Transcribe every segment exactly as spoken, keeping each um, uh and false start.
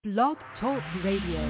Blog Talk Radio.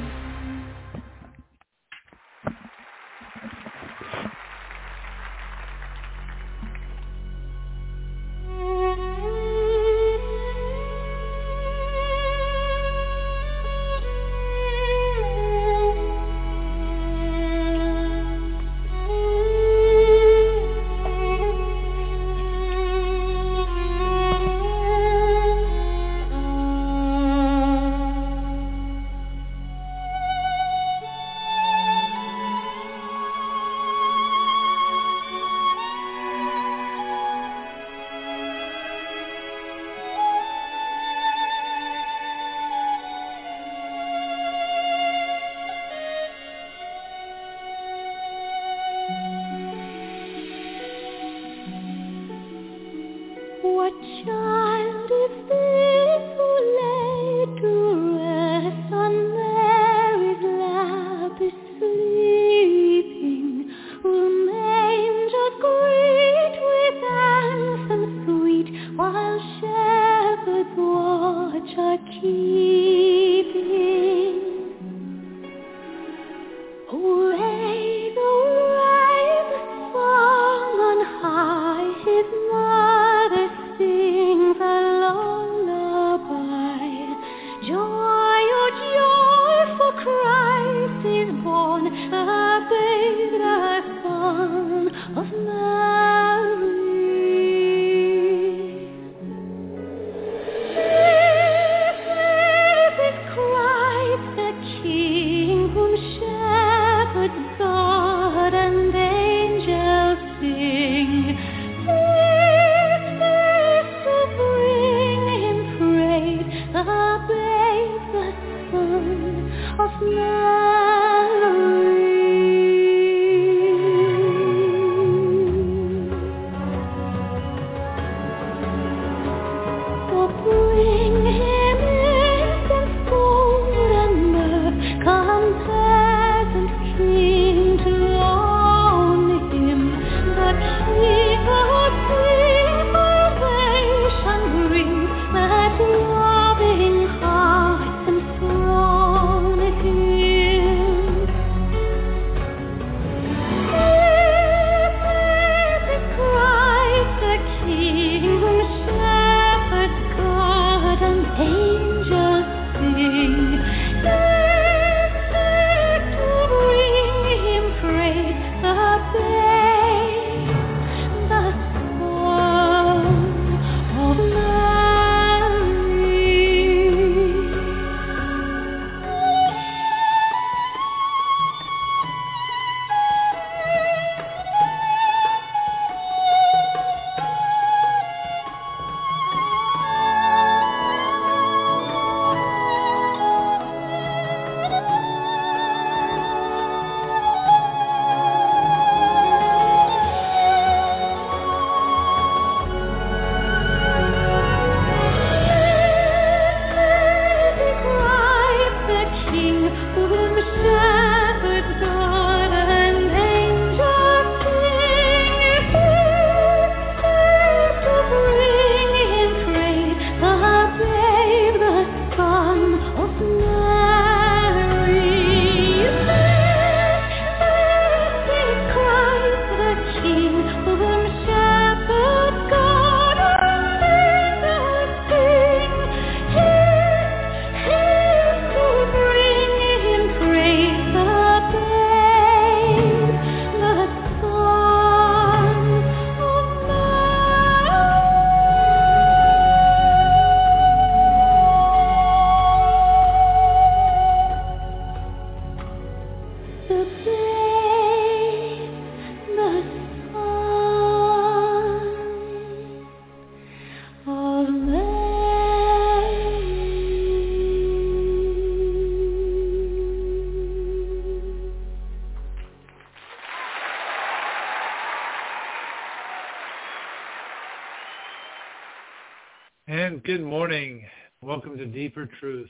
And good morning. Welcome to Deeper Truth.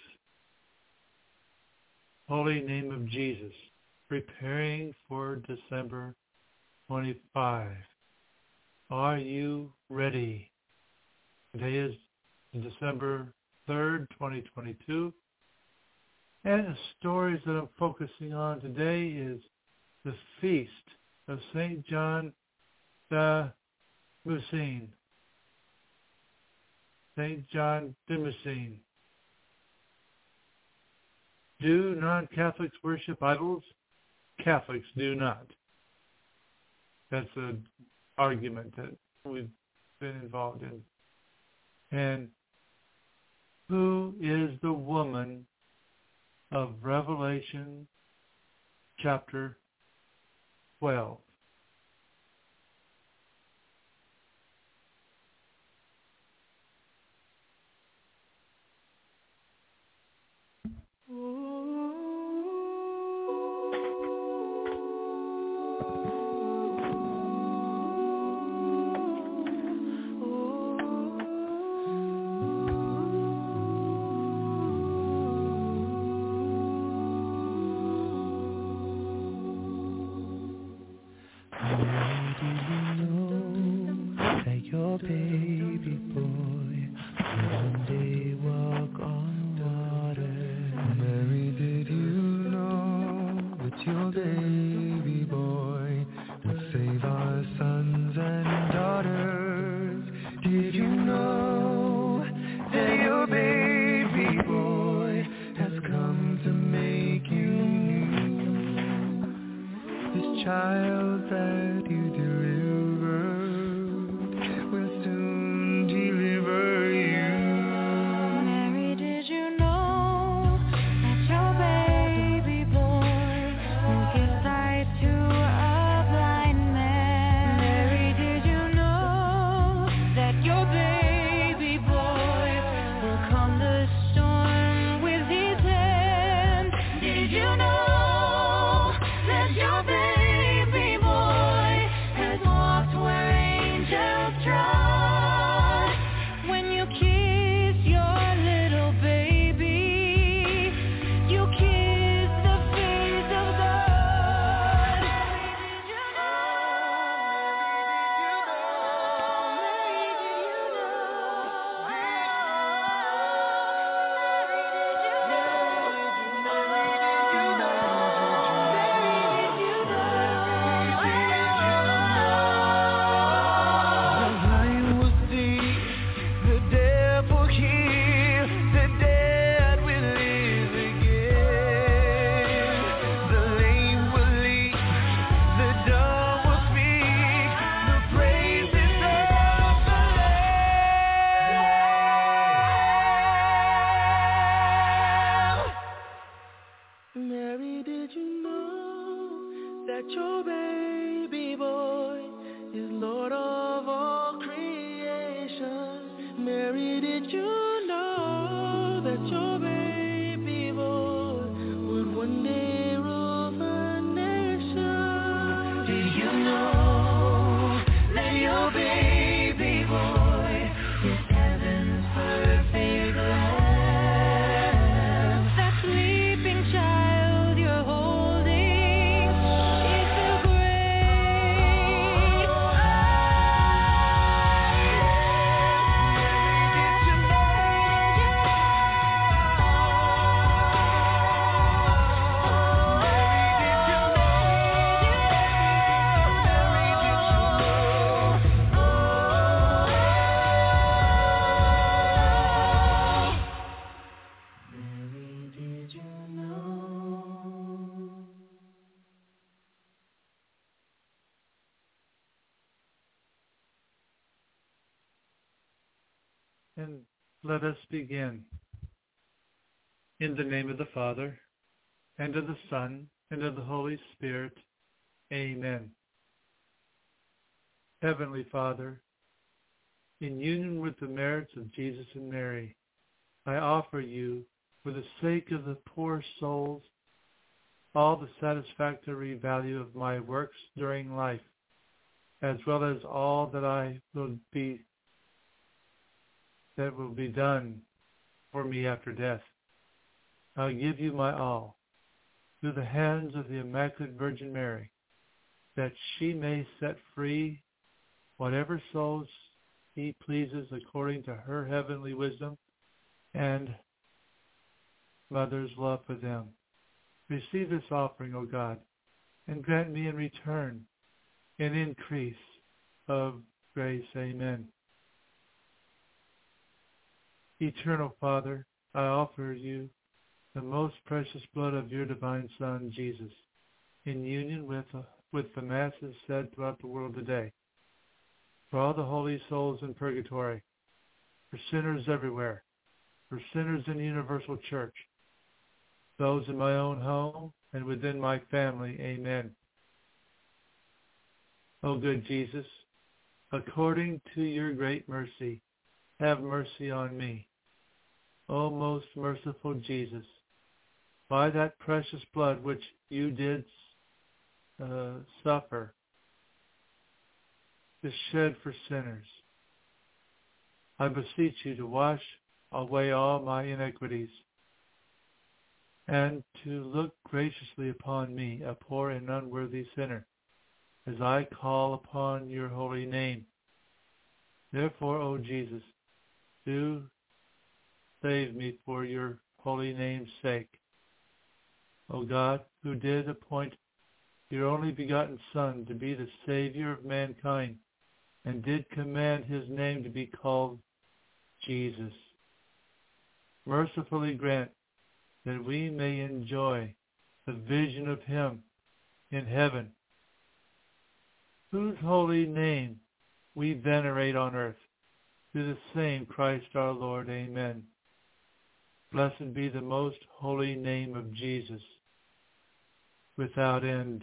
Holy name of Jesus. Preparing for December twenty-fifth. Are you ready? Today is December third, twenty twenty-two. And the stories that I'm focusing on today is the feast of Saint John Damascene. Saint John Damascene. Do non-Catholics worship idols? Catholics do not. That's an argument that we've been involved in. And who is the woman of Revelation chapter twelve? And let us begin. In the name of the Father, and of the Son, and of the Holy Spirit. Amen. Heavenly Father, in union with the merits of Jesus and Mary, I offer you, for the sake of the poor souls, all the satisfactory value of my works during life, as well as all that I will be that will be done for me after death. I'll give you my all, through the hands of the Immaculate Virgin Mary, that she may set free whatever souls he pleases according to her heavenly wisdom, and mother's love for them. Receive this offering, O God, and grant me in return an increase of grace. Amen. Eternal Father, I offer you the most precious blood of your divine Son, Jesus, in union with, uh, with the masses said throughout the world today, for all the holy souls in purgatory, for sinners everywhere, for sinners in the universal church, those in my own home and within my family. Amen. O good Jesus, according to your great mercy, have mercy on me. O most merciful Jesus, by that precious blood which you did uh, suffer, to shed for sinners, I beseech you to wash away all my iniquities, and to look graciously upon me, a poor and unworthy sinner, as I call upon your holy name. Therefore, O Jesus, do save me for your holy name's sake. O God, who did appoint your only begotten Son to be the Savior of mankind, and did command his name to be called Jesus, mercifully grant that we may enjoy the vision of him in heaven, whose holy name we venerate on earth, through the same Christ our Lord. Amen. Blessed be the most holy name of Jesus, without end.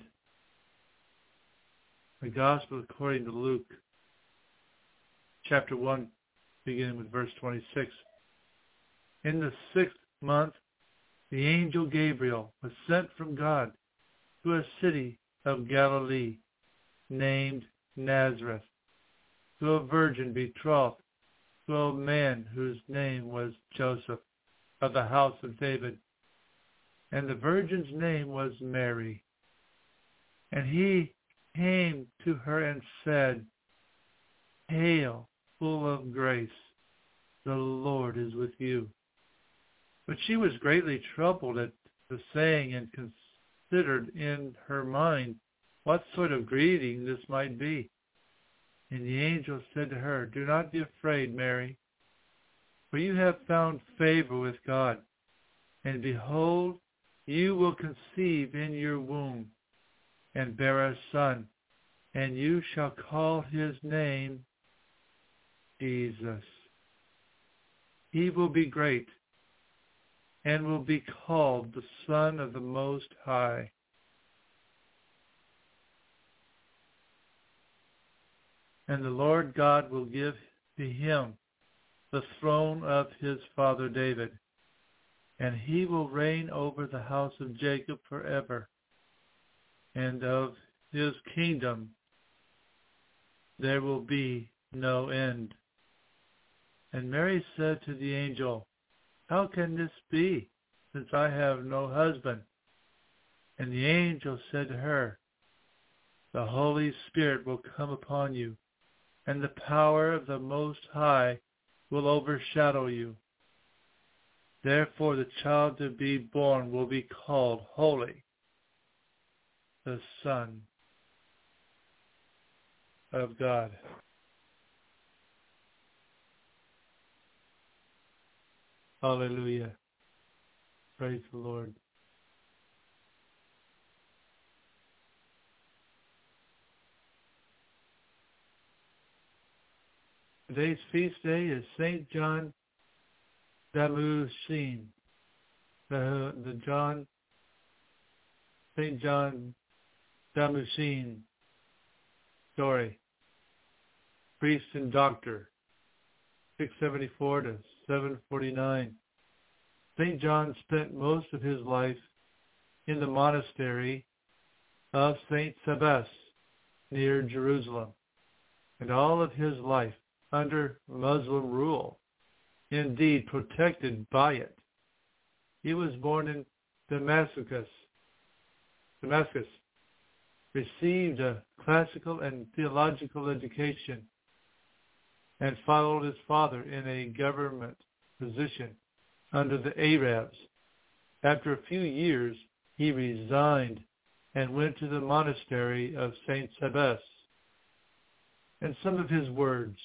The Gospel according to Luke, chapter one, beginning with verse twenty-six. In the sixth month, the angel Gabriel was sent from God to a city of Galilee named Nazareth, to a virgin betrothed to a man whose name was Joseph, of the house of David. And the virgin's name was Mary. And he came to her and said, Hail, full of grace, the Lord is with you. But she was greatly troubled at the saying, and considered in her mind what sort of greeting this might be. And the angel said to her, Do not be afraid, Mary, for you have found favor with God. And behold, you will conceive in your womb, and bear a son, and you shall call his name Jesus. He will be great, and will be called the Son of the Most High. And the Lord God will give to him the throne of his father David, and he will reign over the house of Jacob forever, and of his kingdom there will be no end. And Mary said to the angel, How can this be, since I have no husband? And the angel said to her, The Holy Spirit will come upon you, and the power of the Most High will overshadow you. Therefore the child to be born will be called Holy, the Son of God. Hallelujah. Praise the Lord. Today's feast day is Saint John Damascene. The, the John, Saint John Damascene story. Priest and doctor, six seventy-four to seven forty-nine. Saint John spent most of his life in the monastery of Saint Sabas near Jerusalem, and all of his life under Muslim rule, indeed protected by it. He was born in Damascus, Damascus, received a classical and theological education, and followed his father in a government position under the Arabs After a few years, he resigned and went to the monastery of Saint Sabas. And some of his words: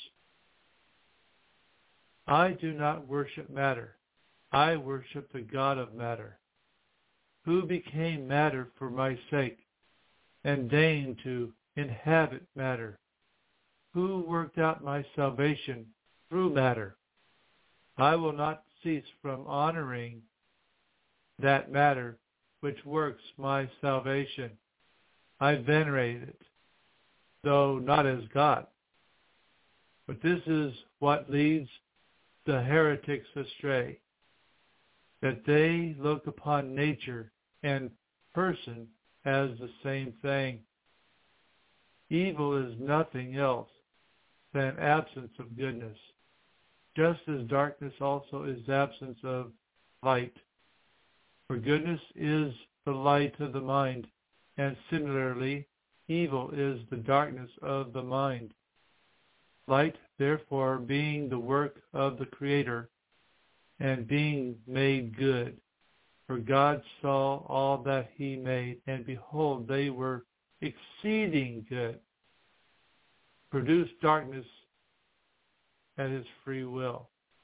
I do not worship matter. I worship the God of matter, who became matter for my sake, and deigned to inhabit matter, who worked out my salvation through matter. I will not cease from honoring that matter which works my salvation. I venerate it, though not as God. But this is what leads the heretics astray, that they look upon nature and person as the same thing. Evil is nothing else than absence of goodness, just as darkness also is absence of light. For goodness is the light of the mind, and similarly, evil is the darkness of the mind. Light, therefore, being the work of the Creator, and being made good. For God saw all that he made, and behold, they were exceeding good. Produced darkness at his free will.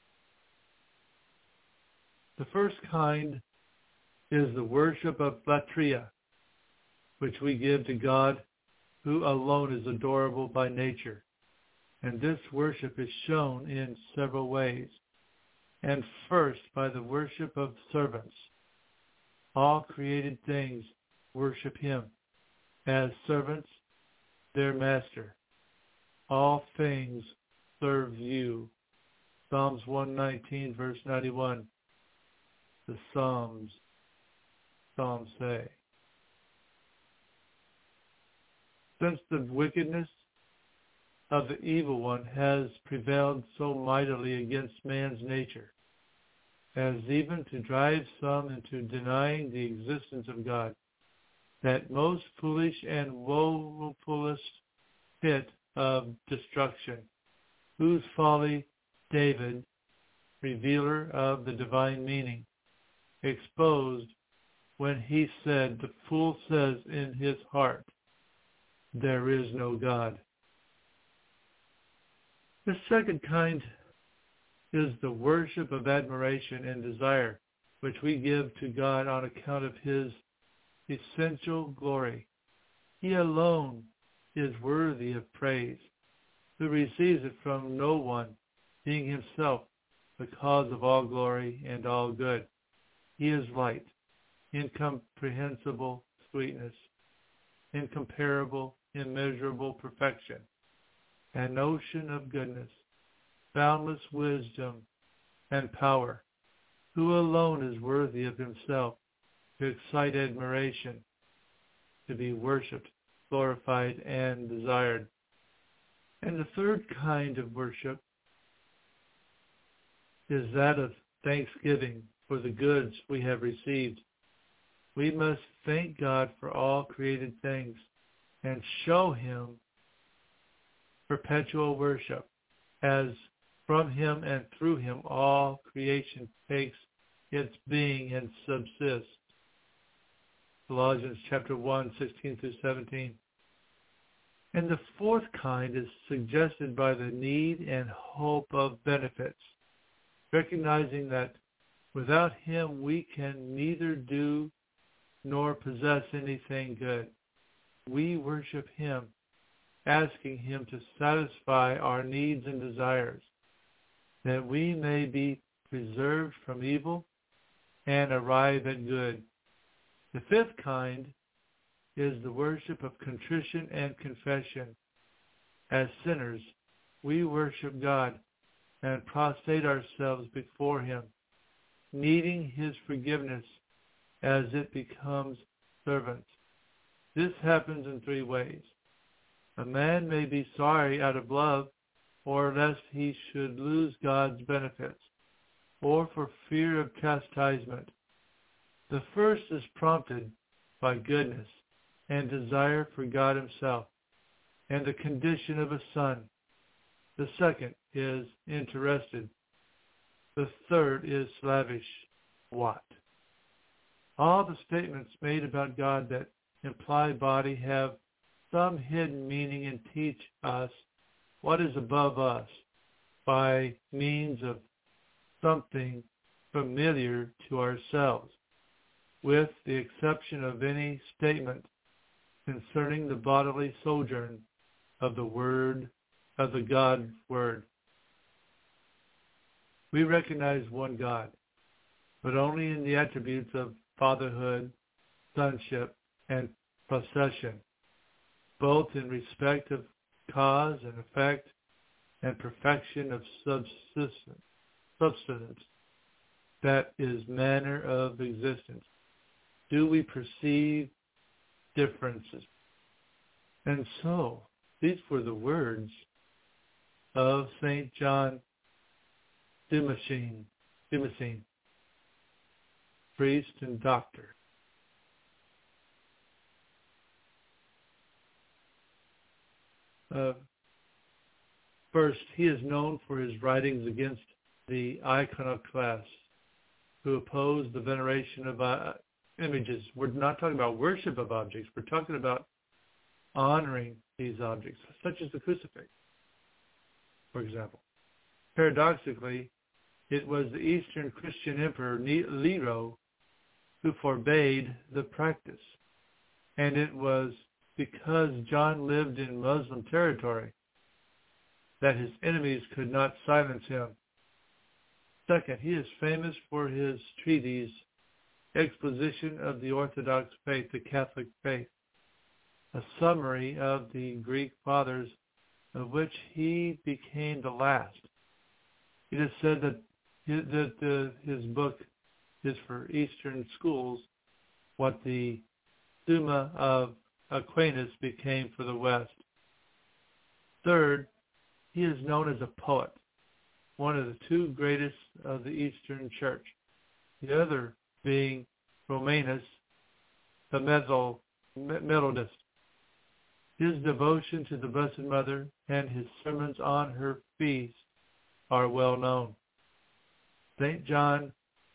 The first kind is the worship of latria, which we give to God, who alone is adorable by nature. And this worship is shown in several ways. And first, by the worship of servants. All created things worship him as servants, their master. All things serve you. Psalms one nineteen, verse ninety-one. The Psalms, Psalms say. Since the wickedness of the evil one has prevailed so mightily against man's nature, as even to drive some into denying the existence of God, that most foolish and woefulest pit of destruction, whose folly David, revealer of the divine meaning, exposed when he said, the fool says in his heart, there is no God. The second kind is the worship of admiration and desire, which we give to God on account of his essential glory. He alone is worthy of praise, who receives it from no one, being himself the cause of all glory and all good. He is light, incomprehensible sweetness, incomparable, immeasurable perfection, an ocean of goodness, boundless wisdom and power, who alone is worthy of himself to excite admiration, to be worshipped, glorified, and desired. And the third kind of worship is that of thanksgiving for the goods we have received. We must thank God for all created things and show him perpetual worship, as from him and through him all creation takes its being and subsists. Colossians chapter one, sixteen through seventeen. And the fourth kind is suggested by the need and hope of benefits, recognizing that without him we can neither do nor possess anything good. We worship him, asking him to satisfy our needs and desires, that we may be preserved from evil and arrive at good. The fifth kind is the worship of contrition and confession. As sinners, we worship God and prostrate ourselves before him, needing his forgiveness as it becomes servants. This happens in three ways. A man may be sorry out of love, or lest he should lose God's benefits, or for fear of chastisement. The first is prompted by goodness and desire for God himself and the condition of a son. The second is interested. The third is slavish. What? All the statements made about God that imply body have some hidden meaning and teach us what is above us by means of something familiar to ourselves, with the exception of any statement concerning the bodily sojourn of the Word, of the God Word. We recognize one God, but only in the attributes of fatherhood, sonship, and procession, both in respect of cause and effect and perfection of subsistence, substance, that is manner of existence. Do we perceive differences? And so, these were the words of Saint John Damascene, Damascene, priest and doctor. Uh, first, he is known for his writings against the iconoclasts who opposed the veneration of uh, images. We're not talking about worship of objects. We're talking about honoring these objects, such as the crucifix, for example. Paradoxically, it was the Eastern Christian Emperor Nero who forbade the practice, and it was because John lived in Muslim territory that his enemies could not silence him. Second, he is famous for his treatise, Exposition of the Orthodox Faith, the Catholic Faith, a summary of the Greek Fathers, of which he became the last. It is said that his, that uh, his book is for Eastern schools what the Summa of Aquinas became for the West. Third, he is known as a poet, one of the two greatest of the Eastern Church, the other being Romanus, the Methodist. His devotion to the Blessed Mother and his sermons on her feast are well known. Saint John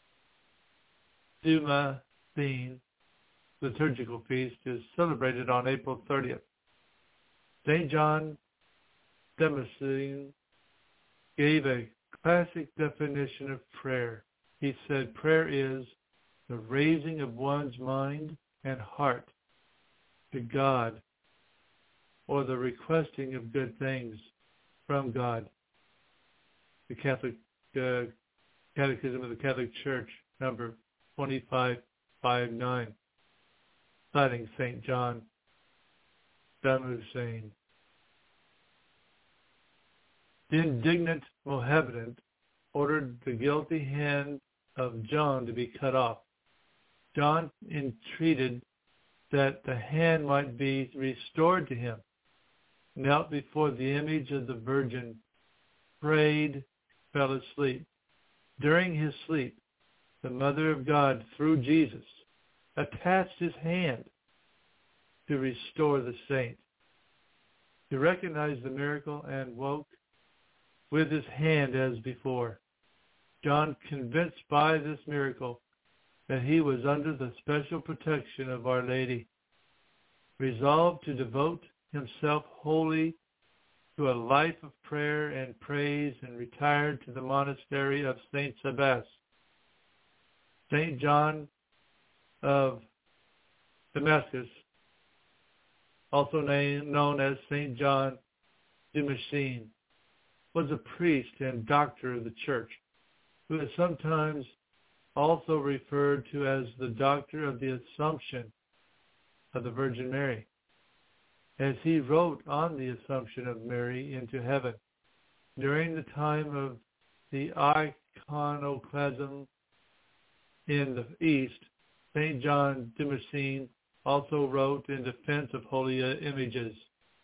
Damascene liturgical feast is celebrated on April thirtieth. Saint John Damascene gave a classic definition of prayer. He said, prayer is the raising of one's mind and heart to God, or the requesting of good things from God. The Catholic uh, Catechism of the Catholic Church, number twenty-five fifty-nine, citing Saint John Damascene. The indignant Mohammedan ordered the guilty hand of John to be cut off. John entreated that the hand might be restored to him, knelt before the image of the Virgin, prayed, fell asleep. During his sleep, the Mother of God, through Jesus, attached his hand to restore the saint. He recognized the miracle and woke with his hand as before. John, convinced by this miracle that he was under the special protection of Our Lady, resolved to devote himself wholly to a life of prayer and praise, and retired to the monastery of Saint Sabas. Saint John of Damascus, also named, known as Saint John Damascene, was a priest and doctor of the Church, who is sometimes also referred to as the doctor of the Assumption of the Virgin Mary, as he wrote on the Assumption of Mary into heaven. During the time of the iconoclasm in the East, Saint John Damascene also wrote in defense of holy images.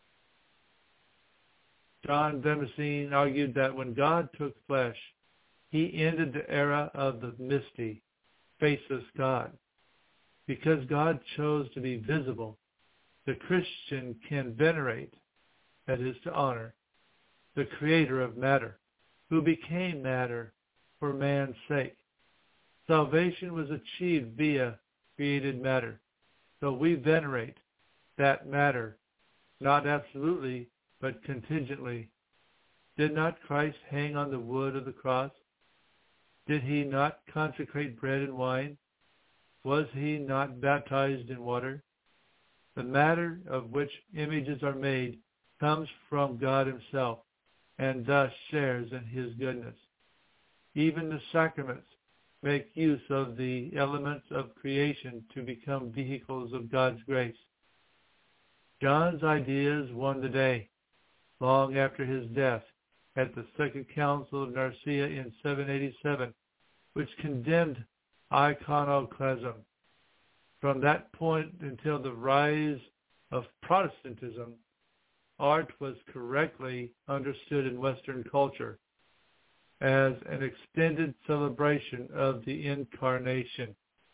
John Damascene argued that when God took flesh, he ended the era of the misty, faceless God. Because God chose to be visible, the Christian can venerate, that is to honor, the creator of matter, who became matter for man's sake. Salvation was achieved via created matter. So we venerate that matter, not absolutely, but contingently. Did not Christ hang on the wood of the cross? Did he not consecrate bread and wine? Was he not baptized in water? The matter of which images are made comes from God himself, and thus shares in his goodness. Even the sacraments make use of the elements of creation to become vehicles of God's grace. John's ideas won the day, long after his death, at the Second Council of Nicaea in seven eighty-seven, which condemned iconoclasm. From that point until the rise of Protestantism, art was correctly understood in Western culture as an extended celebration of the Incarnation.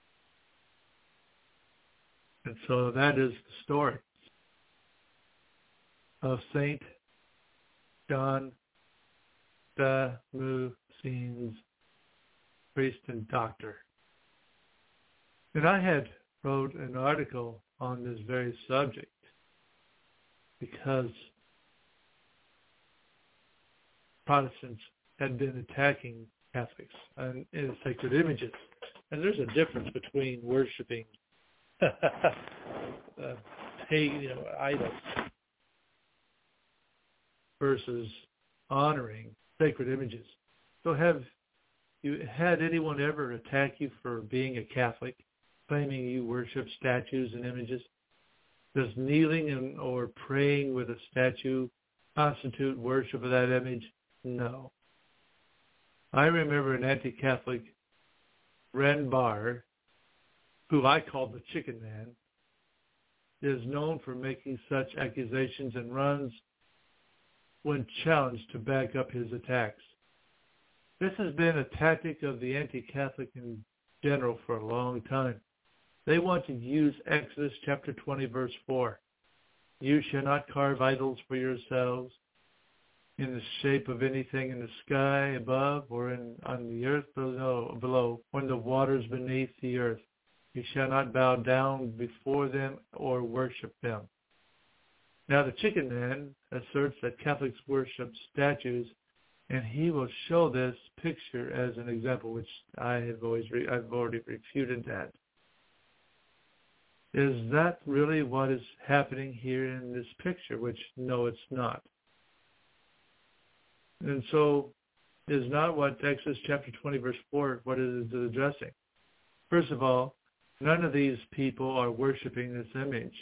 And so that is the story of Saint John Damascene's, priest and doctor. And I had wrote an article on this very subject because Protestants had been attacking Catholics and, and sacred images. And there's a difference between worshiping uh, pagan, you know, idols versus honoring sacred images. So have you had anyone ever attack you for being a Catholic, claiming you worship statues and images? Does kneeling and, or praying with a statue constitute worship of that image? No. I remember an anti-Catholic, Ren Bar, who I called the Chicken Man, is known for making such accusations and runs when challenged to back up his attacks. This has been a tactic of the anti-Catholic in general for a long time. They want to use Exodus chapter twenty, verse four. You shall not carve idols for yourselves in the shape of anything in the sky above or in on the earth below, below or in the waters beneath the earth. You shall not bow down before them or worship them. Now the Chicken Man asserts that Catholics worship statues, and he will show this picture as an example, which I have always re- I've already refuted that. Is that really what is happening here in this picture? Which, no, it's not. And so is not what Exodus chapter twenty, verse four, what it is addressing. First of all, none of these people are worshiping this image.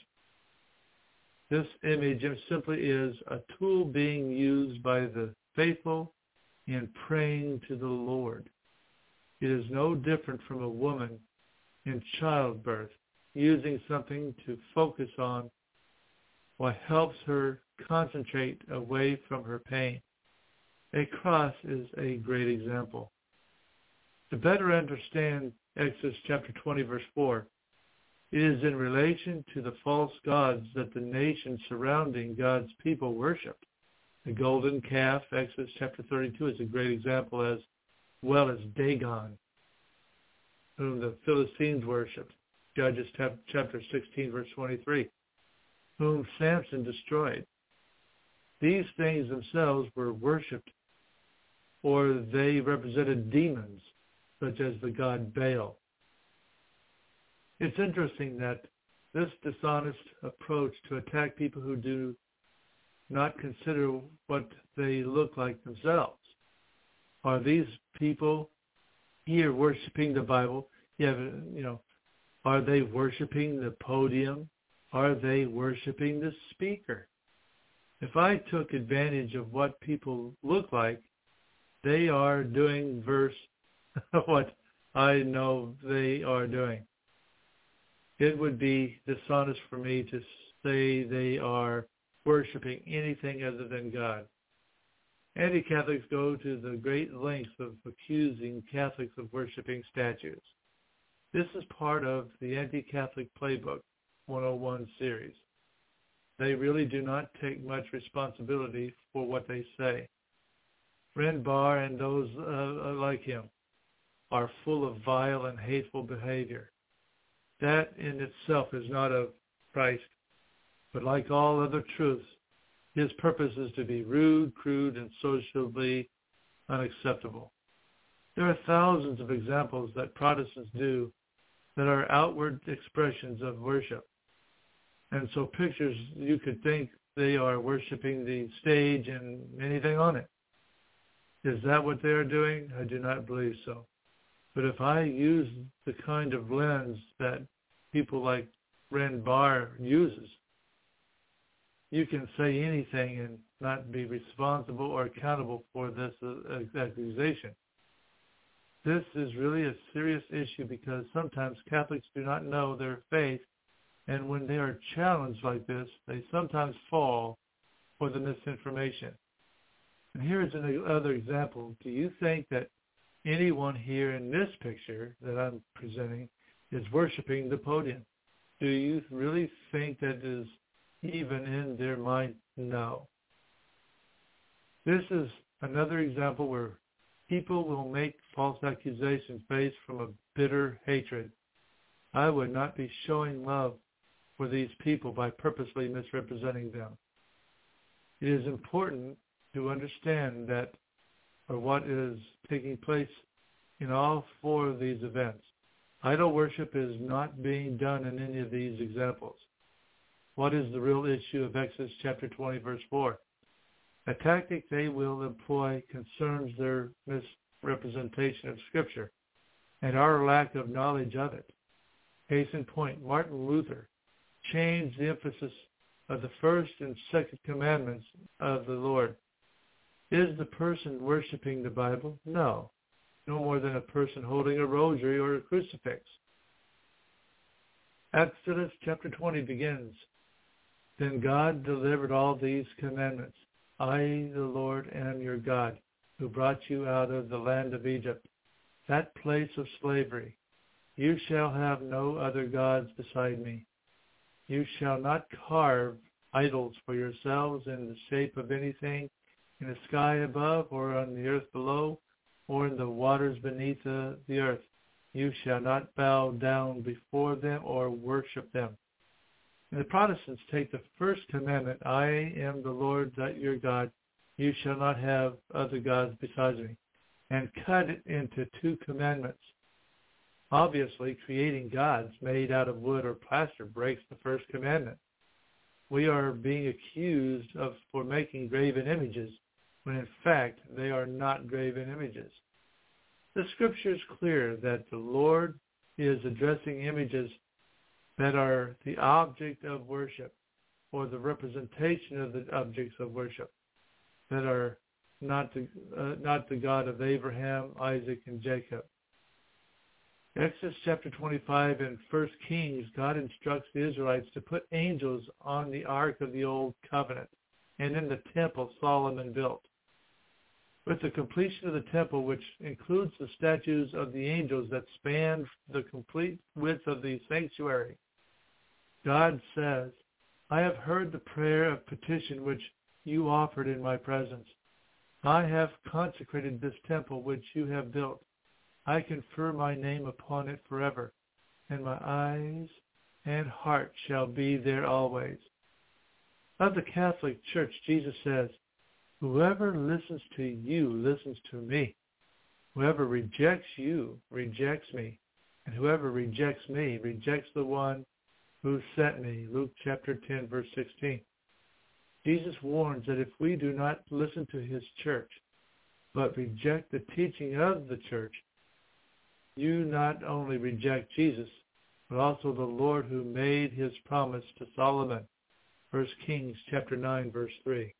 This image simply is a tool being used by the faithful in praying to the Lord. It is no different from a woman in childbirth using something to focus on what helps her concentrate away from her pain. A cross is a great example. To better understand Exodus chapter twenty, verse four, it is in relation to the false gods that the nations surrounding God's people worshiped. The golden calf, Exodus chapter thirty-two, is a great example, as well as Dagon, whom the Philistines worshipped. Judges chapter sixteen, verse twenty-three, whom Samson destroyed. These things themselves were worshipped, or they represented demons, such as the god Baal. It's interesting that this dishonest approach to attack people who do not consider what they look like themselves. Are these people here worshiping the Bible? Yeah, you know, are they worshiping the podium? Are they worshiping the speaker? If I took advantage of what people look like, they are doing verse what I know they are doing. It would be dishonest for me to say they are worshiping anything other than God. Anti-Catholics go to the great lengths of accusing Catholics of worshiping statues. This is part of the Anti-Catholic Playbook one oh one series. They really do not take much responsibility for what they say. Ren Bar and those uh, like him are full of vile and hateful behavior. That in itself is not of Christ, but like all other truths, his purpose is to be rude, crude, and socially unacceptable. There are thousands of examples that Protestants do that are outward expressions of worship. And so pictures, you could think they are worshiping the stage and anything on it. Is that what they are doing? I do not believe so. But if I use the kind of lens that people like Ren Bar uses, you can say anything and not be responsible or accountable for this accusation. This is really a serious issue because sometimes Catholics do not know their faith, and when they are challenged like this, they sometimes fall for the misinformation. And here's another example. Do you think that anyone here in this picture that I'm presenting is worshiping the podium? Do you really think that is even in their mind? No. This is another example where people will make false accusations based from a bitter hatred. I would not be showing love for these people by purposely misrepresenting them. It is important to understand that, or what is taking place in all four of these events. Idol worship is not being done in any of these examples. What is the real issue of Exodus chapter twenty, verse four? A tactic they will employ concerns their misrepresentation of Scripture and our lack of knowledge of it. Case in point, Martin Luther changed the emphasis of the first and second commandments of the Lord. Is the person worshiping the Bible? No. No more than a person holding a rosary or a crucifix. Exodus chapter twenty begins, Then God delivered all these commandments. I, the Lord, am your God, who brought you out of the land of Egypt, that place of slavery. You shall have no other gods beside me. You shall not carve idols for yourselves in the shape of anything in the sky above, or on the earth below, or in the waters beneath the, the earth. You shall not bow down before them or worship them. And the Protestants take the first commandment, I am the Lord your God, you shall not have other gods besides me, and cut it into two commandments. Obviously, creating gods made out of wood or plaster breaks the first commandment. We are being accused of for making graven images, when in fact they are not graven images. The Scripture is clear that the Lord is addressing images that are the object of worship, or the representation of the objects of worship, that are not the, uh, not the God of Abraham, Isaac, and Jacob. Exodus chapter twenty-five and First Kings, God instructs the Israelites to put angels on the Ark of the Old Covenant and in the temple Solomon built. With the completion of the temple, which includes the statues of the angels that span the complete width of the sanctuary, God says, I have heard the prayer of petition which you offered in my presence. I have consecrated this temple which you have built. I confer my name upon it forever, and my eyes and heart shall be there always. Of the Catholic Church, Jesus says, whoever listens to you listens to me. Whoever rejects you rejects me, and whoever rejects me rejects the one who sent me. Luke chapter ten, verse sixteen. Jesus warns that if we do not listen to his church, but reject the teaching of the church, you not only reject Jesus, but also the Lord who made his promise to Solomon. First Kings chapter nine, verse three.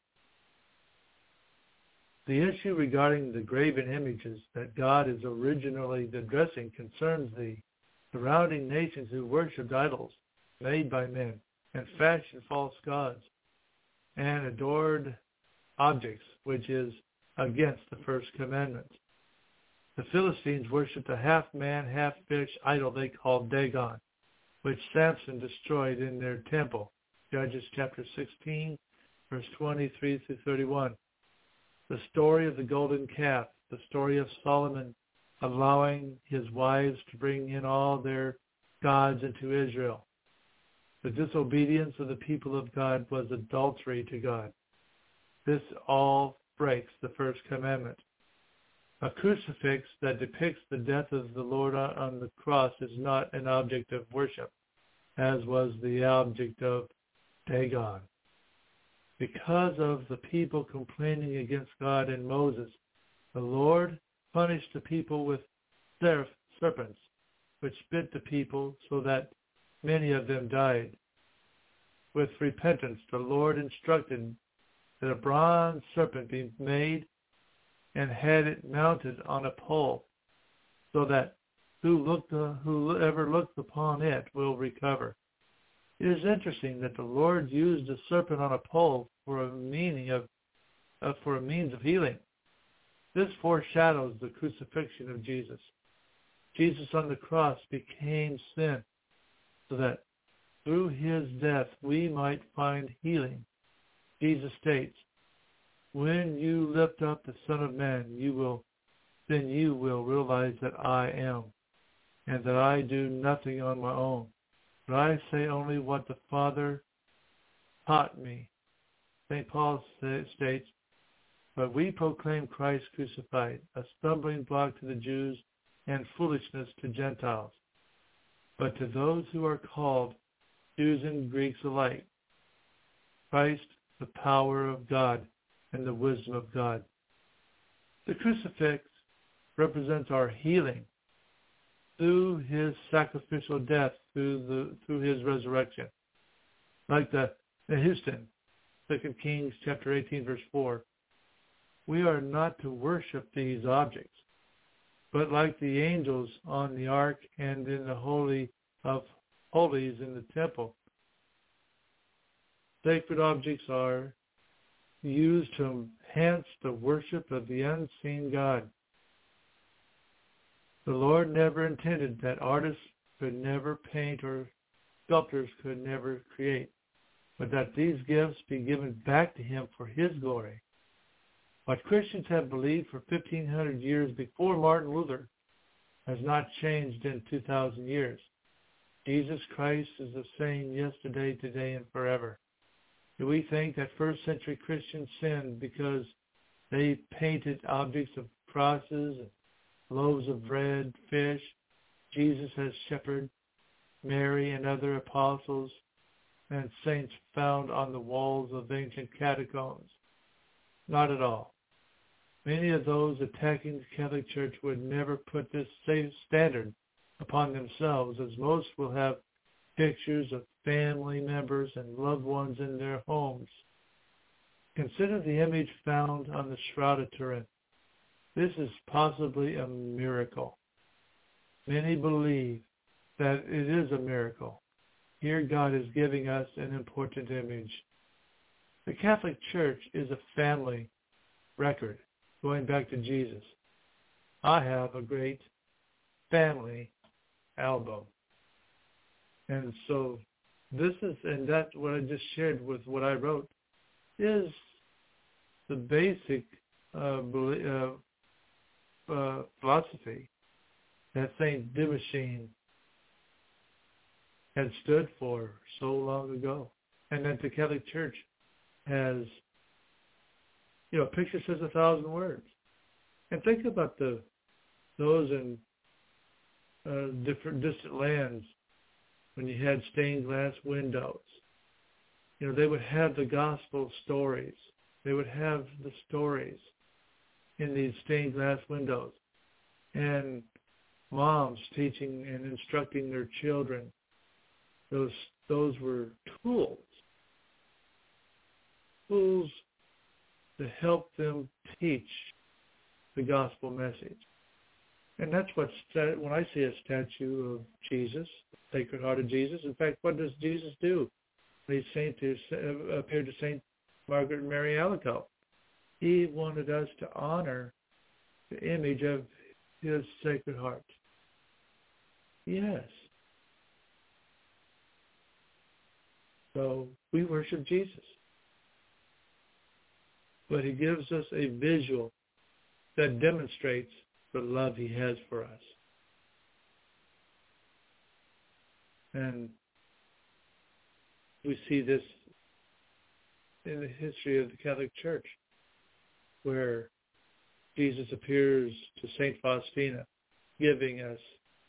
The issue regarding the graven images that God is originally addressing concerns the surrounding nations who worshipped idols made by men and fashioned false gods and adored objects, which is against the first commandment. The Philistines worshipped a half-man, half-fish idol they called Dagon, which Samson destroyed in their temple. Judges chapter sixteen, verse twenty-three through thirty-one. The story of the golden calf, the story of Solomon allowing his wives to bring in all their gods into Israel. The disobedience of the people of God was adultery to God. This all breaks the first commandment. A crucifix that depicts the death of the Lord on the cross is not an object of worship, as was the object of Dagon. Because of the people complaining against God and Moses, the Lord punished the people with serpents, which bit the people so that many of them died. With repentance, the Lord instructed that a bronze serpent be made and had it mounted on a pole, so that who looked, uh, whoever looks upon it will recover. It is interesting that the Lord used a serpent on a pole for a meaning of, uh, for a means of healing. This foreshadows the crucifixion of Jesus. Jesus on the cross became sin, so that through his death we might find healing. Jesus states, "When you lift up the Son of Man, you will, then you will realize that I am, and that I do nothing on my own, but I say only what the Father taught me." Saint Paul states, "But we proclaim Christ crucified, a stumbling block to the Jews and foolishness to Gentiles. But to those who are called, Jews and Greeks alike, Christ, the power of God and the wisdom of God." The crucifix represents our healing through his sacrificial death, through the through his resurrection. Like the, the Houston, Second Kings chapter eighteen, verse four, we are not to worship these objects, but like the angels on the ark and in the Holy of Holies in the temple, sacred objects are used to enhance the worship of the unseen God. The Lord never intended that artists could never paint or sculptors could never create, but that these gifts be given back to him for his glory. What Christians have believed for fifteen hundred years before Martin Luther has not changed in two thousand years. Jesus Christ is the same yesterday, today, and forever. Do we think that first century Christians sinned because they painted objects of crosses and loaves of bread, fish, Jesus as shepherd, Mary and other apostles and saints found on the walls of ancient catacombs? Not at all. Many of those attacking the Catholic Church would never put this same standard upon themselves, as most will have pictures of family members and loved ones in their homes. Consider the image found on the Shroud of Turin. This is possibly a miracle. Many believe that it is a miracle. Here God is giving us an important image. The Catholic Church is a family record going back to Jesus. I have a great family album. And so this is, and that's what I just shared with what I wrote, is the basic uh, uh, uh, philosophy that Saint Dumascene had stood for so long ago, and that the Catholic Church has, you know, a picture says a thousand words. And think about the those in uh, different distant lands when you had stained glass windows. You know, they would have the gospel stories. They would have the stories in these stained glass windows. And moms teaching and instructing their children. Those those were tools. Tools to help them teach the gospel message. And that's what, when I see a statue of Jesus, the Sacred Heart of Jesus, in fact, what does Jesus do? He Saint to, uh, appeared to Saint Margaret and Mary Alacoque. He wanted us to honor the image of his Sacred Heart. Yes. So we worship Jesus. But he gives us a visual that demonstrates the love he has for us. And we see this in the history of the Catholic Church, where Jesus appears to Saint Faustina, giving us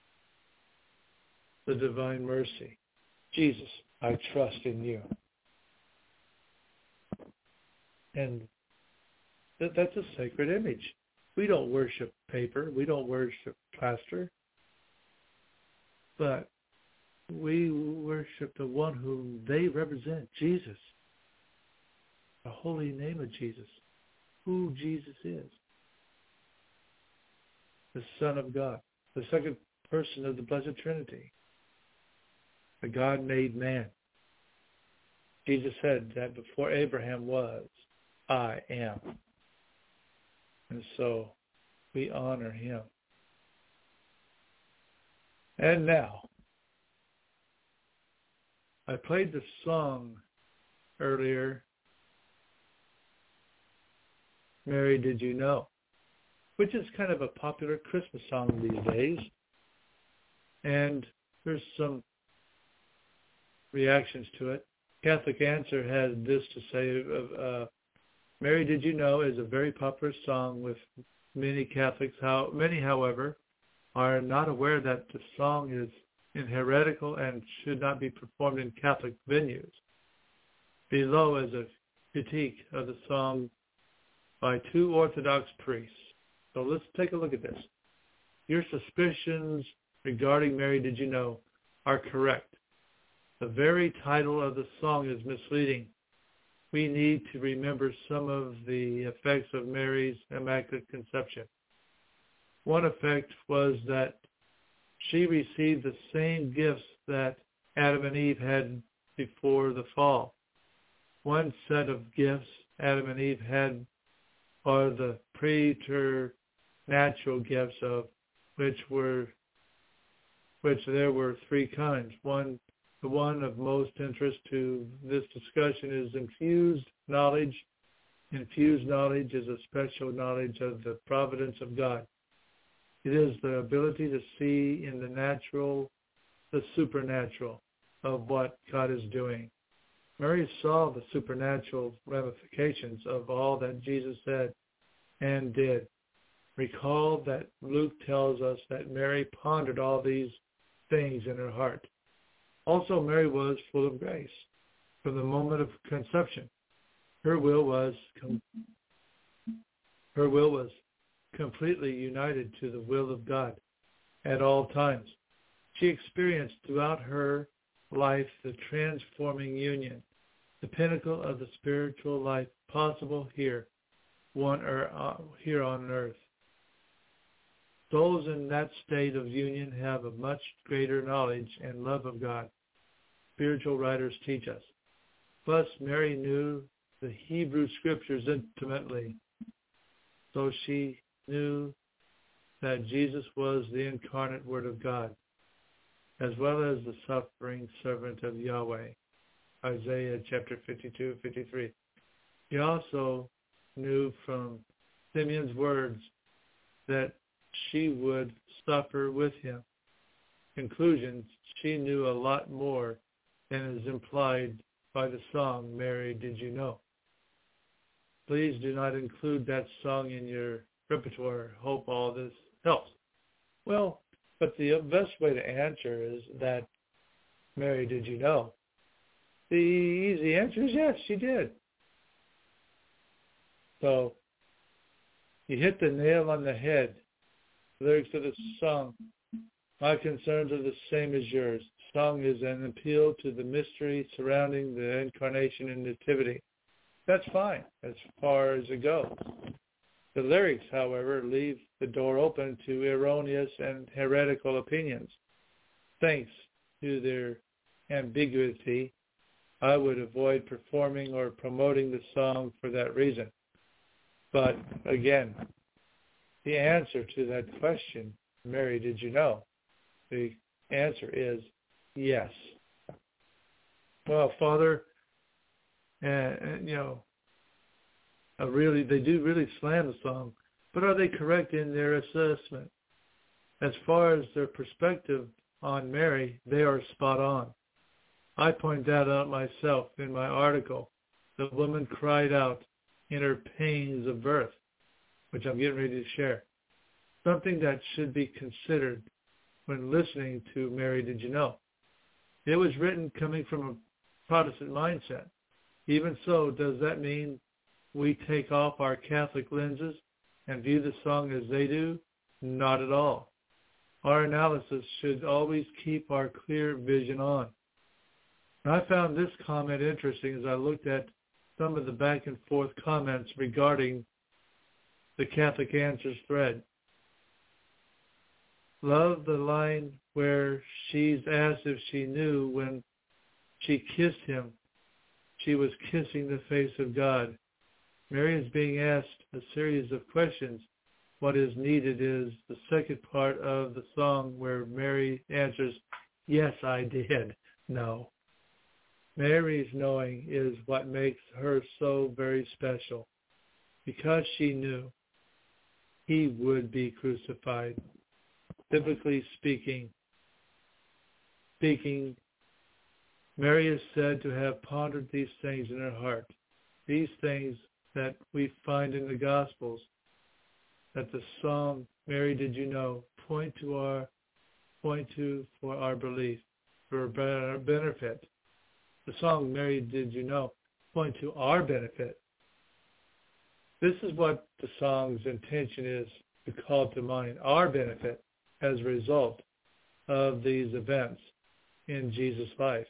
the divine mercy. Jesus, I trust in you. And that, that's a sacred image. We don't worship paper. We don't worship plaster. But we worship the one whom they represent, Jesus. The holy name of Jesus. Who Jesus is. The Son of God. The second person of the Blessed Trinity. The God made man. Jesus said that before Abraham was, I am. And so we honor him. And now, I played the song earlier, Mary, Did You Know? Which is kind of a popular Christmas song these days. And there's some reactions to it. Catholic Answer had this to say of uh, Mary, Did You Know is a very popular song with many Catholics. How many, however, are not aware that the song is heretical and should not be performed in Catholic venues. Below is a critique of the song by two Orthodox priests. So let's take a look at this. Your suspicions regarding Mary, Did You Know are correct. The very title of the song is misleading. We need to remember some of the effects of Mary's Immaculate Conception. One effect was that she received the same gifts that Adam and Eve had before the fall. One set of gifts Adam and Eve had are the preternatural gifts, of which were which there were three kinds. One The one of most interest to this discussion is infused knowledge. Infused knowledge is a special knowledge of the providence of God. It is the ability to see in the natural, the supernatural of what God is doing. Mary saw the supernatural ramifications of all that Jesus said and did. Recall that Luke tells us that Mary pondered all these things in her heart. Also, Mary was full of grace. From the moment of conception, her will was com- her will was completely united to the will of God at all times. She experienced throughout her life the transforming union, the pinnacle of the spiritual life possible here, one or uh, here on earth. Souls in that state of union have a much greater knowledge and love of God. Spiritual writers teach us. Plus, Mary knew the Hebrew Scriptures intimately, so she knew that Jesus was the incarnate Word of God, as well as the suffering servant of Yahweh, Isaiah chapter fifty-two, fifty-three. She also knew from Simeon's words that she would suffer with him. Conclusion, she knew a lot more than is implied by the song, Mary, Did You Know? Please do not include that song in your repertoire. Hope all this helps. Well, but the best way to answer is that, Mary, did you know? The easy answer is yes, she did. So you hit the nail on the head. The lyrics of the song, my concerns are the same as yours. The song is an appeal to the mystery surrounding the incarnation and nativity. That's fine as far as it goes. The lyrics, however, leave the door open to erroneous and heretical opinions. Thanks to their ambiguity, I would avoid performing or promoting the song for that reason. But again, the answer to that question, Mary, did you know? The answer is yes. Well, Father, and, and you know, uh, really, they do really slam the song, but are they correct in their assessment? As far as their perspective, on Mary, they are spot on. I point that out myself in my article. The woman cried out in her pains of birth, which I'm getting ready to share. Something that should be considered when listening to Mary Did You Know. It was written coming from a Protestant mindset. Even so, does that mean we take off our Catholic lenses and view the song as they do? Not at all. Our analysis should always keep our clear vision on. And I found this comment interesting as I looked at some of the back and forth comments regarding the Catholic Answers thread. Love the line where she's asked if she knew when she kissed him, she was kissing the face of God. Mary is being asked a series of questions. What is needed is the second part of the song where Mary answers, yes, I did know. Mary's knowing is what makes her so very special. Because she knew he would be crucified. Biblically speaking, speaking, Mary is said to have pondered these things in her heart. These things that we find in the Gospels, that the song Mary Did You Know point to our point to for our belief, for our benefit. The song Mary Did You Know point to our benefit. This is what the song's intention is to call to mind, our benefit as a result of these events in Jesus' life.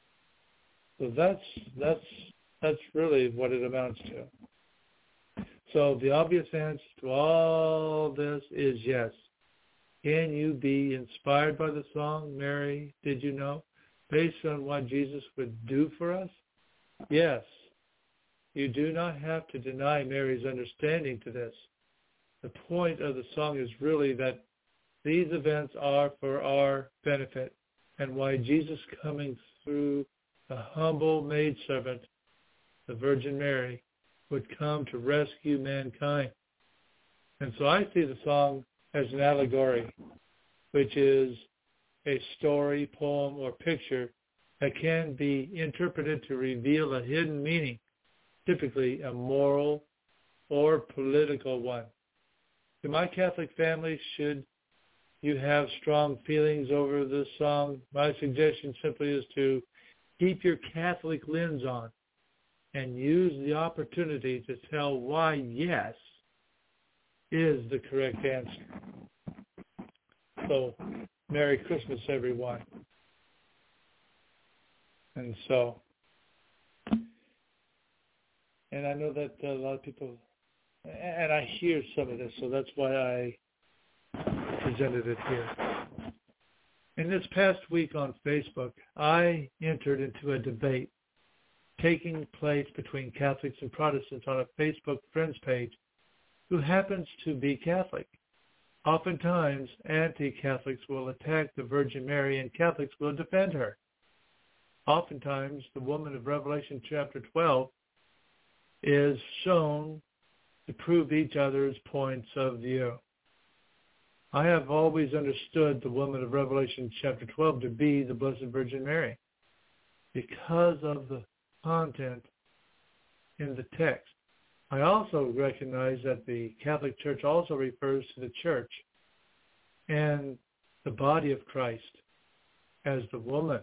So that's that's that's really what it amounts to. So the obvious answer to all this is yes. Can you be inspired by the song, Mary, Did You Know, based on what Jesus would do for us? Yes. You do not have to deny Mary's understanding to this. The point of the song is really that these events are for our benefit, and why Jesus coming through the humble maidservant, the Virgin Mary, would come to rescue mankind. And so I see the song as an allegory, which is a story, poem, or picture that can be interpreted to reveal a hidden meaning, typically a moral or political one. To my Catholic family, should you have strong feelings over this song, my suggestion simply is to keep your Catholic lens on and use the opportunity to tell why yes is the correct answer. So, Merry Christmas, everyone. And so, and I know that a lot of people, and I hear some of this, so that's why I presented it here. In this past week on Facebook, I entered into a debate taking place between Catholics and Protestants on a Facebook friends page who happens to be Catholic. Oftentimes, anti-Catholics will attack the Virgin Mary and Catholics will defend her. Oftentimes, the woman of Revelation chapter twelve is shown to prove each other's points of view. I have always understood the woman of Revelation chapter twelve to be the Blessed Virgin Mary because of the content in the text. I also recognize that the Catholic Church also refers to the church and the body of Christ as the woman.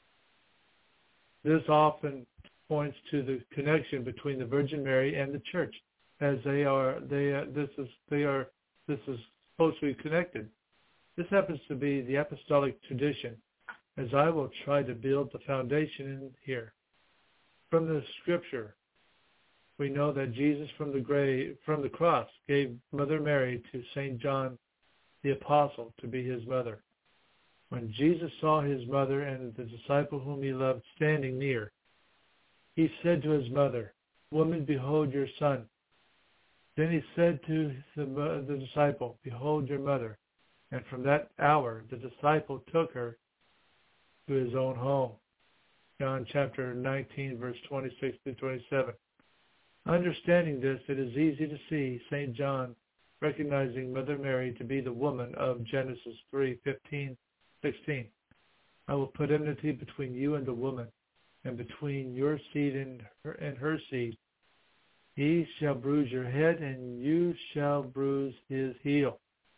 This often points to the connection between the Virgin Mary and the church, as they are they uh, this is they are this is supposed to be connected. This happens to be the apostolic tradition, as I will try to build the foundation in here. From the scripture, we know that Jesus from the grave, from the cross gave Mother Mary to Saint John the Apostle to be his mother. When Jesus saw his mother and the disciple whom he loved standing near, he said to his mother, "Woman, behold your son." Then he said to the, the disciple, "Behold your mother." And from that hour, the disciple took her to his own home. John chapter nineteen, verse twenty-six to twenty-seven. Understanding this, it is easy to see Saint John recognizing Mother Mary to be the woman of Genesis three fifteen sixteen. I will put enmity between you and the woman, and between your seed and her, and her seed. He shall bruise your head, and you shall bruise his heel.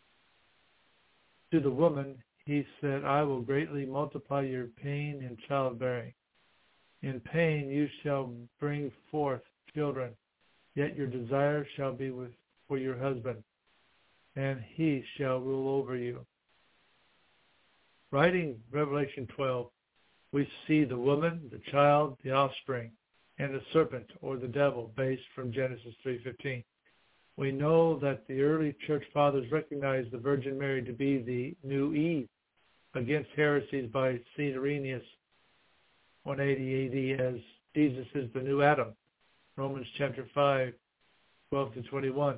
To the woman he said, I will greatly multiply your pain in childbearing. In pain you shall bring forth children, yet your desire shall be with for your husband, and he shall rule over you. Writing Revelation twelve, we see the woman, the child, the offspring, and the serpent, or the devil, based from Genesis three fifteen. We know that the early church fathers recognized the Virgin Mary to be the new Eve against heresies by Saint Irenaeus, one eighty A D, as Jesus is the new Adam, Romans chapter five, twelve to twenty-one.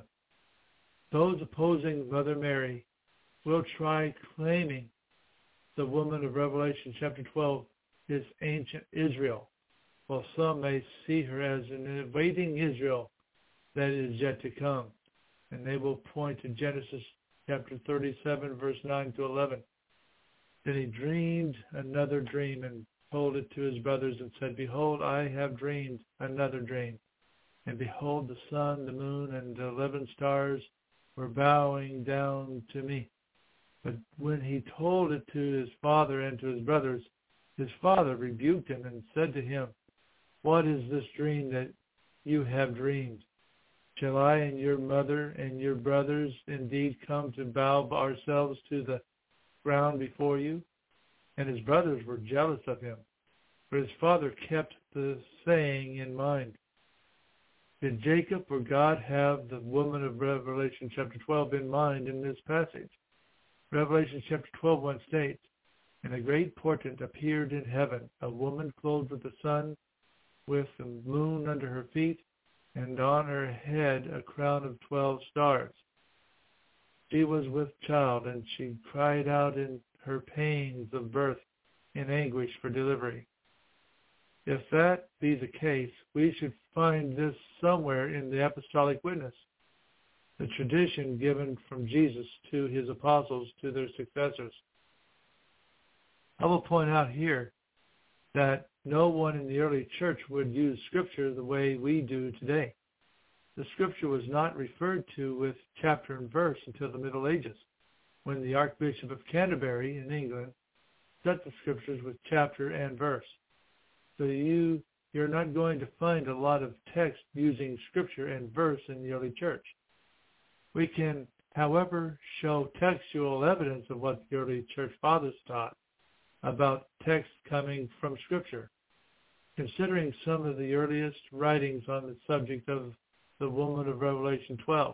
Those opposing Mother Mary will try claiming the woman of Revelation chapter twelve is ancient Israel, while some may see her as an awaiting Israel that is yet to come. And they will point to Genesis chapter thirty-seven, verse nine to eleven. Then he dreamed another dream and told it to his brothers and said, Behold, I have dreamed another dream. And behold, the sun, the moon, and the eleven stars were bowing down to me. But when he told it to his father and to his brothers, his father rebuked him and said to him, What is this dream that you have dreamed? Shall I and your mother and your brothers indeed come to bow ourselves to the ground before you? And his brothers were jealous of him, but his father kept the saying in mind. Did Jacob or God have the woman of Revelation chapter twelve in mind in this passage? Revelation chapter twelve, one states, And a great portent appeared in heaven, a woman clothed with the sun, with the moon under her feet, and on her head a crown of twelve stars. She was with child, and she cried out in her pains of birth in anguish for delivery. If that be the case, we should find this somewhere in the apostolic witness, the tradition given from Jesus to his apostles to their successors. I will point out here that no one in the early church would use Scripture the way we do today. The Scripture was not referred to with chapter and verse until the Middle Ages, when the Archbishop of Canterbury in England set the Scriptures with chapter and verse. So you, you're not going to find a lot of text using Scripture and verse in the early church. We can, however, show textual evidence of what the early church fathers taught about text coming from Scripture, considering some of the earliest writings on the subject of the woman of Revelation twelve.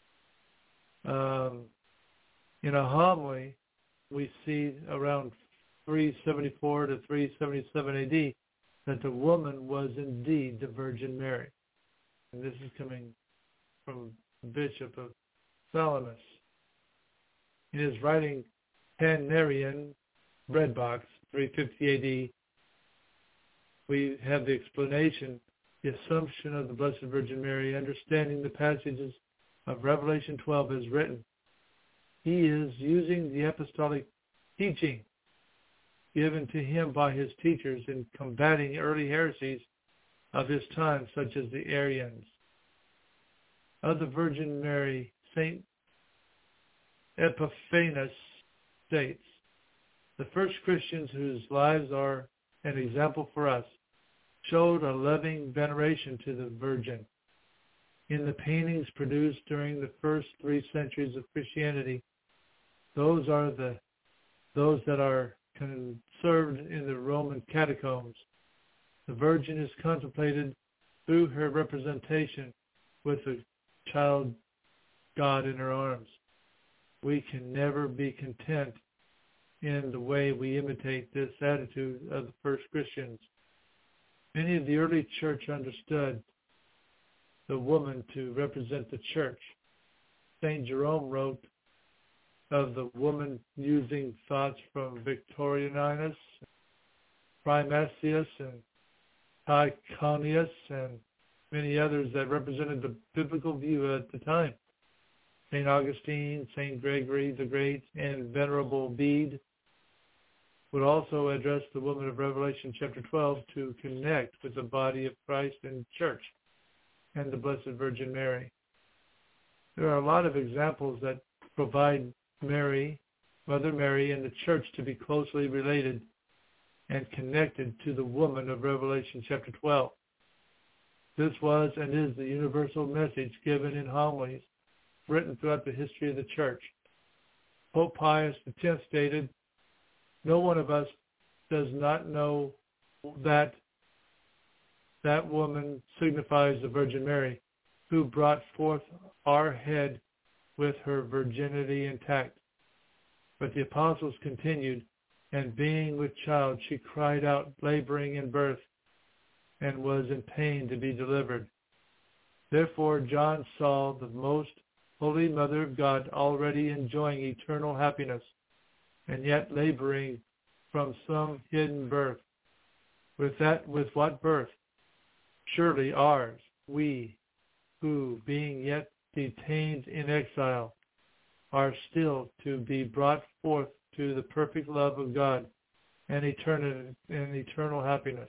Um, in a homily, we see around three seventy-four to three seventy-seven A D that the woman was indeed the Virgin Mary. And this is coming from the Bishop of Salamis. In his writing, Panarian Breadbox, three fifty A D, we have the explanation, the assumption of the Blessed Virgin Mary, understanding the passages of Revelation twelve as written. He is using the apostolic teaching given to him by his teachers in combating early heresies of his time, such as the Arians. Of the Virgin Mary, Saint Epiphanes states, the first Christians whose lives are an example for us showed a loving veneration to the Virgin. In the paintings produced during the first three centuries of Christianity, those are the those that are conserved in the Roman catacombs. The Virgin is contemplated through her representation with the child God in her arms. We can never be content in the way we imitate this attitude of the first Christians. Many of the early church understood the woman to represent the church. Saint Jerome wrote of the woman using thoughts from Victorinus, Primasius, and Tychonius, and many others that represented the biblical view at the time. Saint Augustine, Saint Gregory the Great, and Venerable Bede would also address the woman of Revelation chapter twelve to connect with the body of Christ and church and the Blessed Virgin Mary. There are a lot of examples that provide Mary, Mother Mary, and the church to be closely related and connected to the woman of Revelation chapter twelve. This was and is the universal message given in homilies written throughout the history of the church. Pope Pius the tenth stated, "No one of us does not know that that woman signifies the Virgin Mary, who brought forth our head with her virginity intact." But the apostles continued, "And being with child, she cried out, laboring in birth, and was in pain to be delivered. Therefore John saw the most holy Mother of God already enjoying eternal happiness, and yet laboring from some hidden birth. With that, with what birth? Surely ours, we, who, being yet detained in exile, are still to be brought forth to the perfect love of God and eternal, and eternal happiness."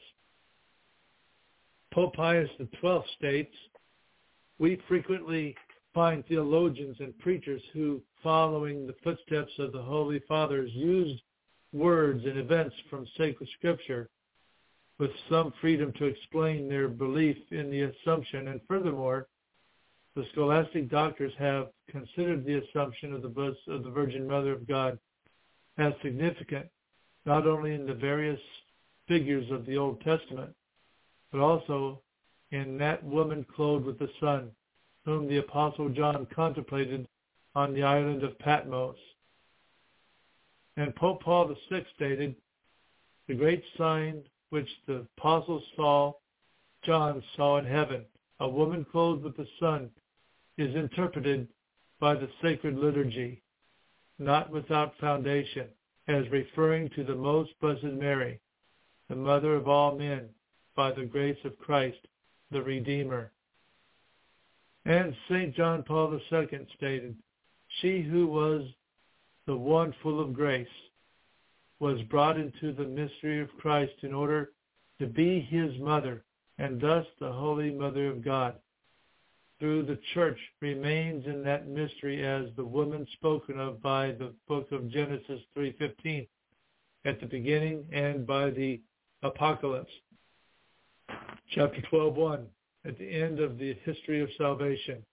Pope Pius the twelfth states, "We frequently find theologians and preachers who, following the footsteps of the Holy Fathers, used words and events from sacred scripture with some freedom to explain their belief in the Assumption, and furthermore, the scholastic doctors have considered the Assumption of the, of the Virgin Mother of God as significant, not only in the various figures of the Old Testament, but also in that woman clothed with the sun, whom the Apostle John contemplated on the island of Patmos." And Pope Paul the sixth stated, "The great sign which the apostles saw, John saw in heaven, a woman clothed with the sun, is interpreted by the sacred liturgy, not without foundation, as referring to the most blessed Mary, the mother of all men, by the grace of Christ, the Redeemer." And Saint John Paul the second stated, "She who was the one full of grace was brought into the mystery of Christ in order to be his mother, and thus the Holy Mother of God. Through the church remains in that mystery as the woman spoken of by the book of Genesis three fifteen at the beginning, and by the Apocalypse chapter twelve one at the end of the history of salvation.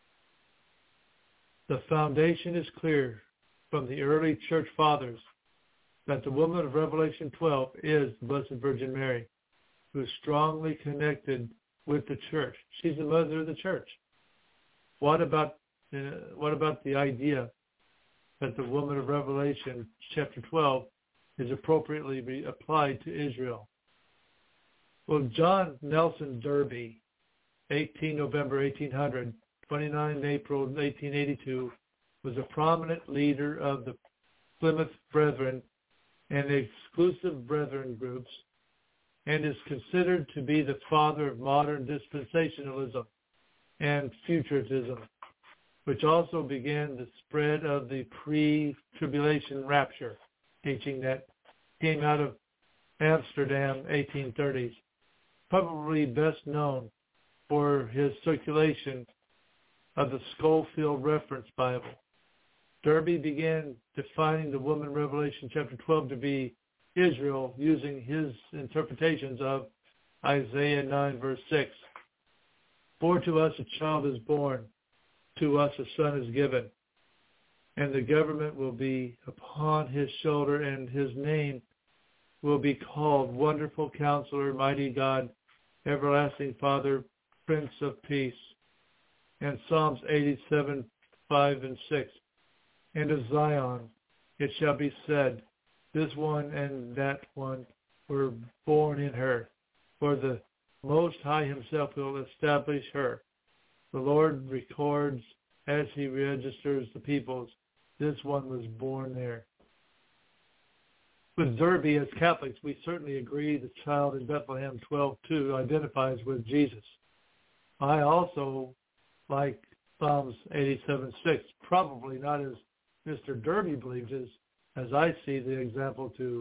The foundation is clear from the early church fathers that the woman of Revelation twelve is the Blessed Virgin Mary, who is strongly connected with the church. She's the mother of the church. What about uh, what about the idea that the woman of Revelation chapter twelve is appropriately be applied to Israel? Well, John Nelson Derby, eighteenth November eighteen hundred, twenty-ninth April eighteen eighty-two, was a prominent leader of the Plymouth Brethren and the exclusive Brethren groups, and is considered to be the father of modern dispensationalism and futurism, which also began the spread of the pre-tribulation rapture teaching that came out of Amsterdam, eighteen thirties. Probably best known for his circulation of the Schofield Reference Bible. Derby began defining the woman Revelation chapter twelve to be Israel using his interpretations of Isaiah nine verse six. "For to us a child is born, to us a son is given, and the government will be upon his shoulder, and his name will be called Wonderful Counselor, Mighty God, Everlasting Father, Prince of Peace." And Psalms eighty-seven, five and six. "And of Zion it shall be said, this one and that one were born in her, for the Most High himself will establish her. The Lord records as he registers the peoples, this one was born there." With Derby, as Catholics, we certainly agree the child in Bethlehem twelve two identifies with Jesus. I also like Psalms eighty-seven six, probably not as Mister Derby believes, as, as I see the example to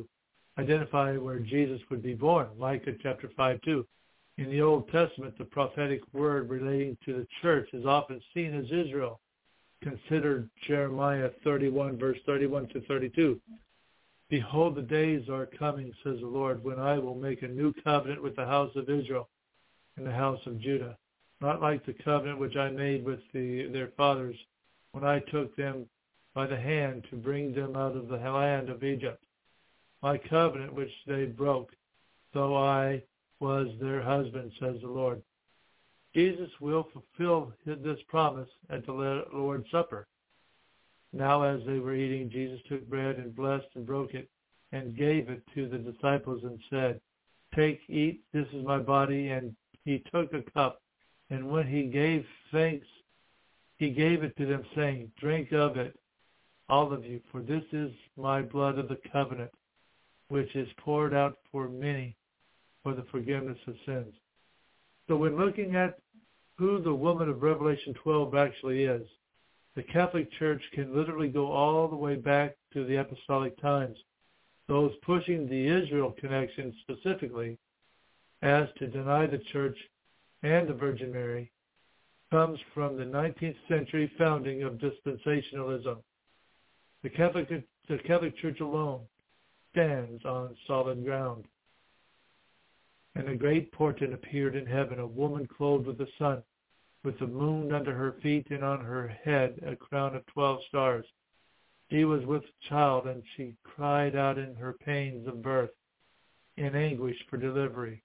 identify where Jesus would be born. Micah chapter five two. In the Old Testament, the prophetic word relating to the church is often seen as Israel. Consider Jeremiah thirty-one, verse thirty-one to thirty-two. Behold, the days are coming, says the Lord, when I will make a new covenant with the house of Israel and the house of Judah, not like the covenant which I made with the, their fathers when I took them by the hand to bring them out of the land of Egypt. My covenant which they broke, though I was their husband, says the Lord. Jesus will fulfill this promise at the Lord's Supper. Now as they were eating, Jesus took bread and blessed and broke it and gave it to the disciples and said, Take, eat, this is my body. And he took a cup, and when he gave thanks, he gave it to them, saying, Drink of it, all of you, for this is my blood of the covenant, which is poured out for many for the forgiveness of sins. So when looking at who the woman of Revelation twelve actually is, the Catholic Church can literally go all the way back to the apostolic times. Those pushing the Israel connection specifically as to deny the Church and the Virgin Mary comes from the nineteenth century founding of dispensationalism. The Catholic, the Catholic Church alone stands on solid ground. And a great portent appeared in heaven, a woman clothed with the sun, with the moon under her feet, and on her head a crown of twelve stars. She was with child, and she cried out in her pains of birth, in anguish for delivery.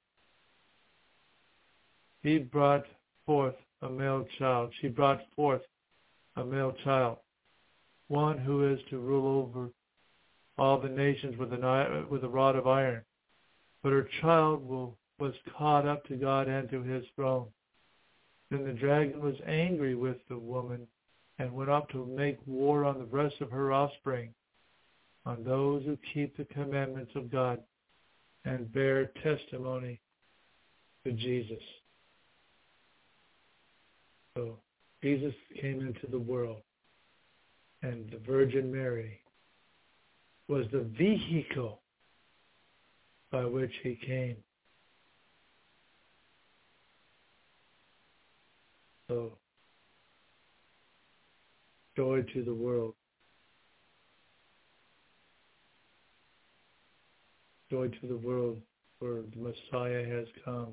He brought forth a male child. She brought forth a male child, one who is to rule over all the nations with, an, with a rod of iron. But her child will, was caught up to God and to his throne. Then the dragon was angry with the woman and went up to make war on the rest of her offspring, on those who keep the commandments of God and bear testimony to Jesus. So Jesus came into the world, and the Virgin Mary was the vehicle by which he came. So, joy to the world. Joy to the world, for the Messiah has come.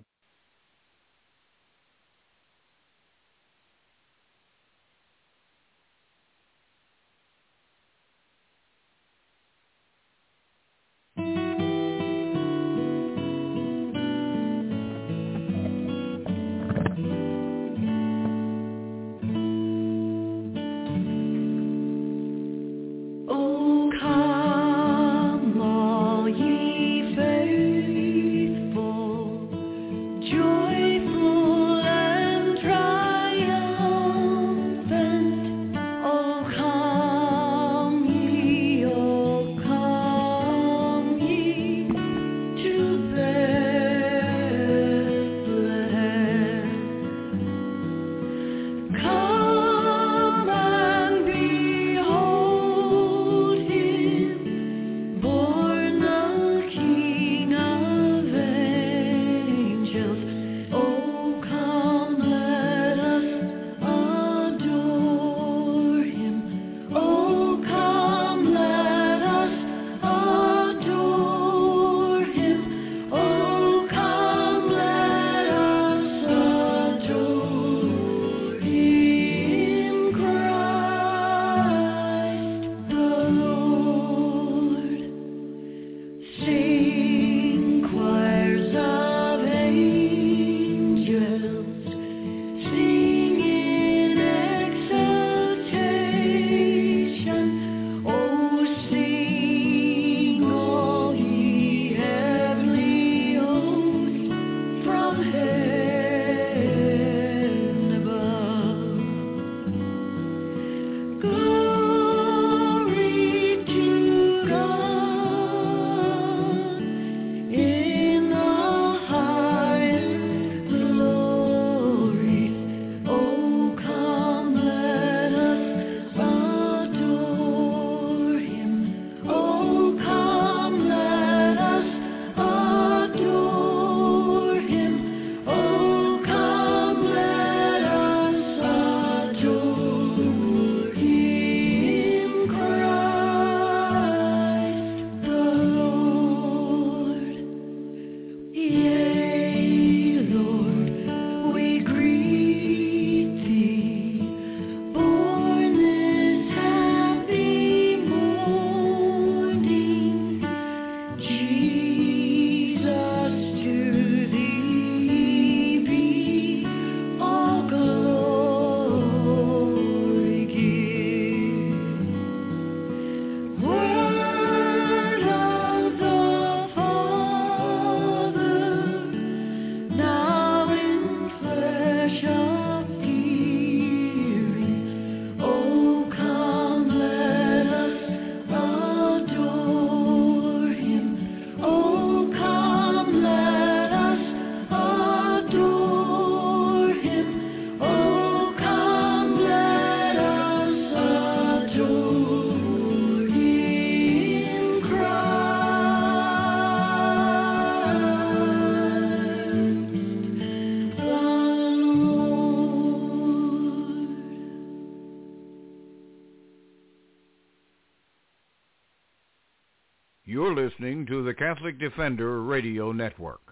You're listening to the Catholic Defender Radio Network.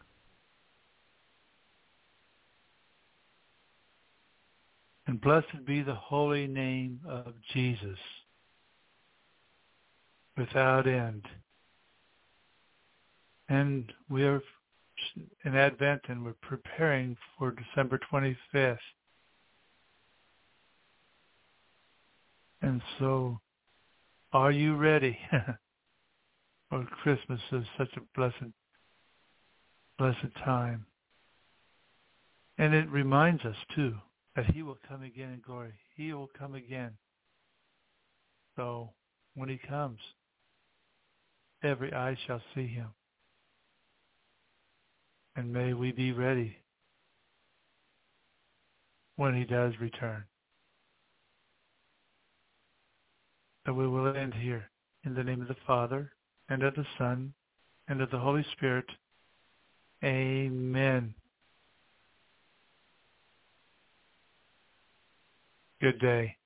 And blessed be the holy name of Jesus, without end. And we are in Advent, and we're preparing for December twenty-fifth. And so, are you ready? For Christmas is such a blessed, blessed time. And it reminds us, too, that he will come again in glory. He will come again. So, when he comes, every eye shall see him. And may we be ready when he does return. So we will end here in the name of the Father, and of the Son, and of the Holy Spirit. Amen. Good day.